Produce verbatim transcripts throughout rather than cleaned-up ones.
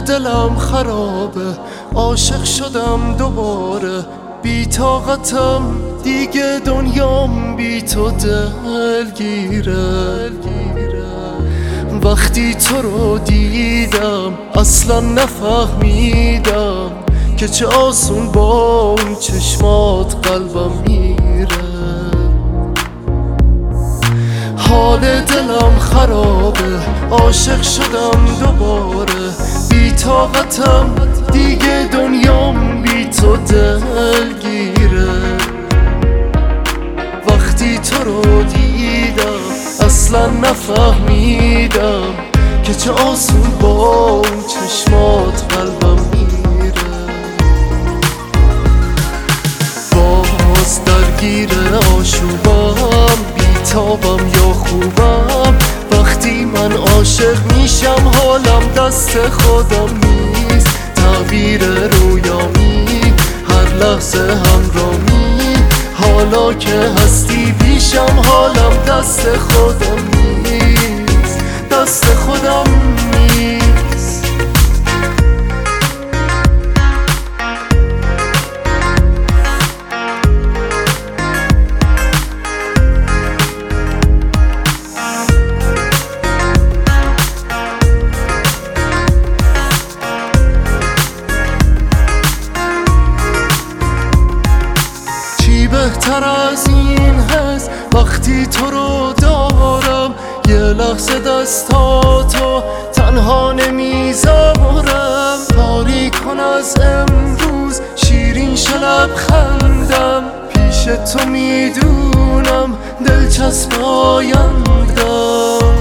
دلم خرابه، عاشق شدم دوباره، بی طاقتم دیگه دنیام بی تو دلگیره. وقتی تو رو دیدم اصلا نفهمیدم که چه آسون با اون چشمات قلبم میره. حال دلم خرابه، عاشق شدم دوباره، بی طاقتم دیگه دنیام بی تو دلگیره. وقتی تو رو دیدم اصلا نفهمیدم که چه آسون با اون چشمات قلبم میره. باز درگیر آشوبم، بیتابم یا خوبم، وقتی من عاشق میشم حالم دست خودم نیست. تعبیر رویامی هر لحظه همرامی، حالا که هستی پیشم حالم دست خودم نیست، دست خودم نیست. بهتر از این هست وقتی تو رو دارم، یه لحظه دستاتو تنها نمیذارم. تاریک کن از امروز شیرین شلب خندم، پیش تو میدونم دلچسب آیندم.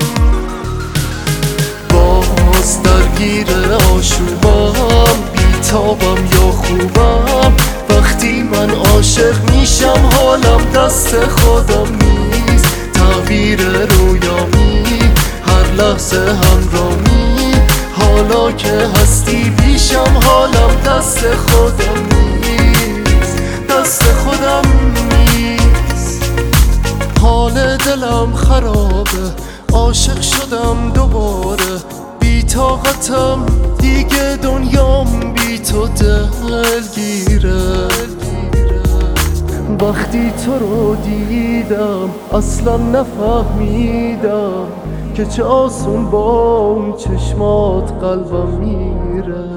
باز درگیر آشوبم، بیتابم یا خوبم، وقتی من عاشق میشم حالم دست خودم نیست. تعبیر رویامی هر لحظه همرامی، حالا که هستی پیشم حالم دست خودم نیست، دست خودم نیست. حال دلم خرابه، عاشق شدم دوباره، بی طاقتم دیگه دنیام بی تو دلگیره. وقتی تو رو دیدم اصلا نفهمیدم که چه آسون با اون چشمات قلبم میره.